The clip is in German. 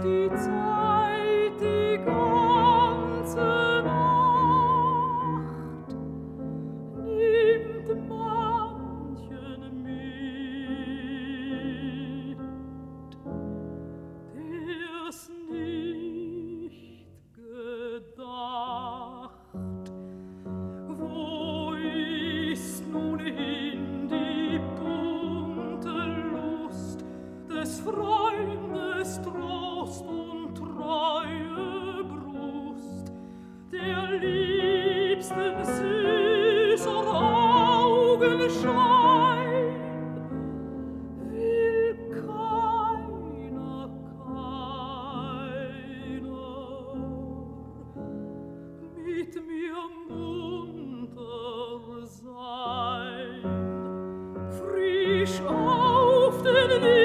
die Zeit, die ganze Nacht, nimmt manchen mit, der's nicht gedacht. Wo ist nun hin die bunte Lust des Freundes Trost und treue Brust, der liebsten süßer Augenschein? Will keiner mit mir munter sein, frisch auf den